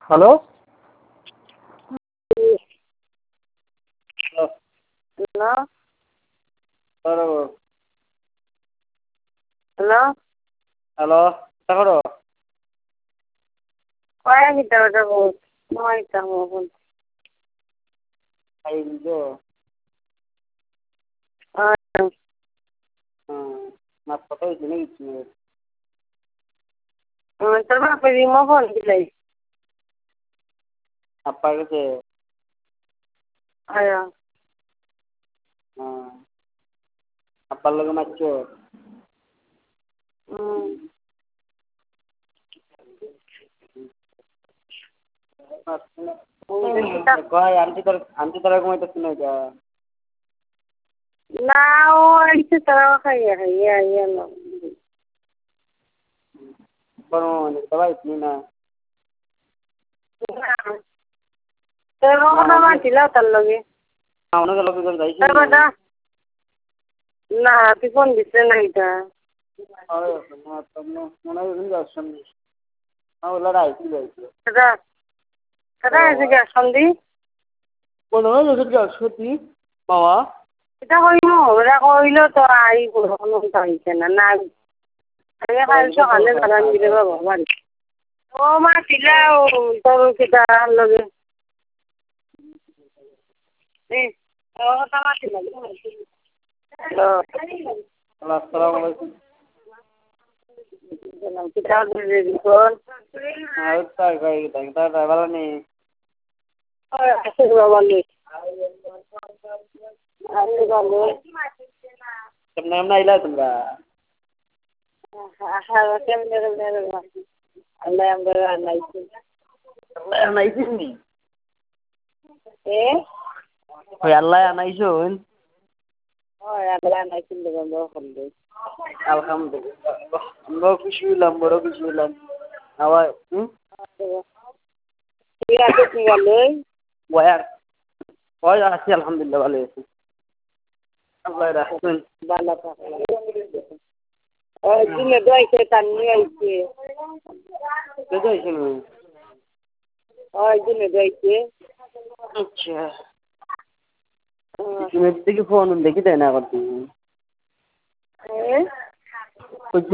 Hello. Hello hello hello hello দেখো কয় metre ওটা বহুত নয়টা মতন আইলো মাছ কত হয়েছে নাকি তোর বাপের রিমো ফোন দিলাই আপ্পা গেছে আয়া আপ্পার লোকে মারছো কয় আনছি তোরা ঘুমাইতেছি না এটা না ও আইসে তারা খাইয়া খাইয়া আইয়া না দবাই না তোর কথা মাতিলা তার লগে অনেক লোক যাইছি তোর কথা না তুই ফোন দিছে না এটা মনে হয় যাচ্ছেন ওগুলো আইসি যাইছে দাদা দাদা আছে কি সন্ধি মনে হয় সত্যি বাবা এটা কইম ওরা কইলো তো আই কোনো হইছে না না আমি কাল সকালে জানান দিলে বাবা বাড়ি ও মাতিলা ও তোর কিটা লগে তোর কথা মাতিলা আসসালামু আলাইকুম কিটা রেডি কর ভালো নেই আছে বাবা নেই আছে বাবা কেমন আইলা তোমরা কেমনে আল্লাহ আমরা আনাইছি আনাইছিস নি এ ওই আল্লাহ আনাইছুন আল্লাহ আনাইছি বন্ধ করলে আলহামদুলিল্লাহ আমরাও খুশি হইলাম বড় খুশি হইলাম আবার ঠিক আছে ঠিক আছে বয়ার ওই আছি আলহামদুলিল্লাহ ভালো আছি আল্লাহ রাখছেন ভালো থাকলে ওই দিনে দইছে তার নিয়ে আইছে বুঝাইছেন ওই দিনে দইছে আচ্ছা তুমি থেকে ফোন দেখি দেয় না করতে